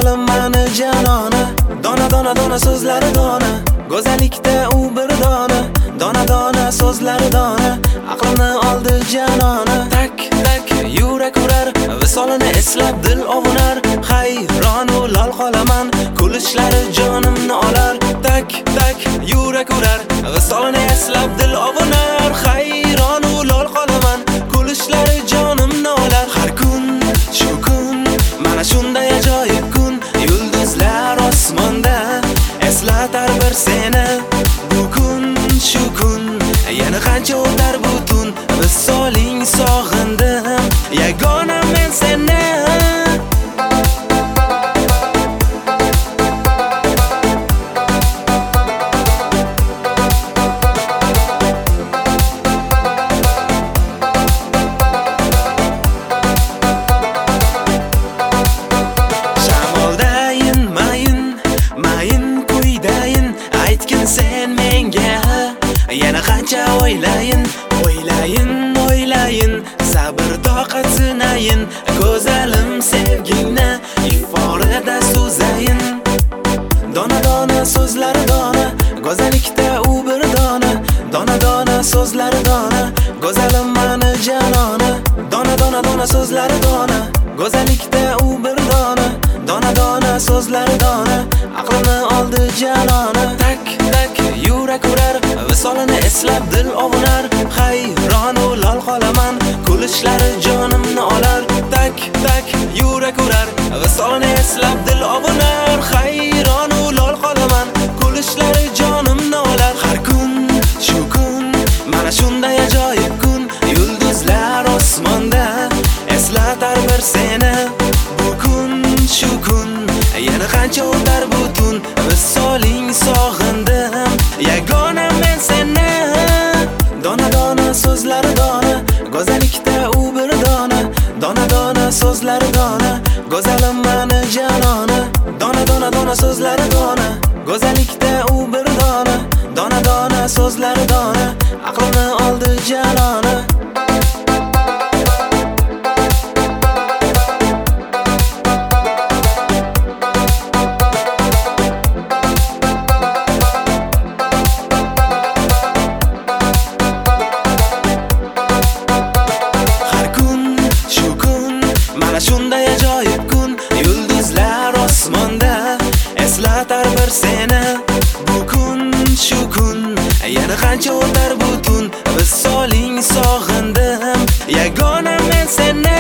Go'zalim mani janona, dona dona dona so'zlari dona, go'zallikda u bir dona, dona dona so'zlari dona, aqlimni oldi janona. Tak tak yurak urar, visolini eslab dil ovunar, hayron u lol qolaman, kulishlari jonimni olar. Tak tak yurak urar, visolini eslab dil ovunar, hayron u lol qolaman, kulishlari jonimni olar. Har kun shu kun, mana shunday ajoyib kun, yulduzlar osmonda eslatar bir seni. Bu kun shu kun, yana qancha o'tar bu tun, visoling sog'indim, yagona men seni. Sen menga yana qancha o'ylayin, o'ylayin, o'ylayin, sabr toqat sinayin, go'zalim sevgingni iforada so'zayin. Dona dona so'zlari dona, go'zallikda u bir dona, dona dona so'zlari dona, go'zalim mani janona, dona dona dona so'zlari dona, go'zallikda u bir dona, dona dona so'zlari dona, aqlimni oldi janona. Tak tak yurak urar, visolini eslab dil ovunar, hayron u lol qolaman, kulishlari jonimni olar. Tak tak yurak urar, visolini eslab dil ovunar, hayron u lol qolaman, kulishlari jonimni olar. Har kun shu kun, mana shunday ajoyib kun, yulduzlar osmonda eslatar bir seni. Bu kun shu kun, yana qancha o'tar bu tun, visoling sog'indim, yagona men seni. Dona dona so'zlari dona, go'zallikda u bir dona, dona dona so'zlari dona, go'zalim mani janona, dona dona dona so'zlari dona, go'zallikda u bir dona, dona dona so'zlari dona, aqlimni oldi janona. Shunday ajoyib kun, yulduzlar osmonda eslatar bir seni. Bu kun shu kun, yana qancha o'tar bu tun, visoling sog'indim, yagona men seni.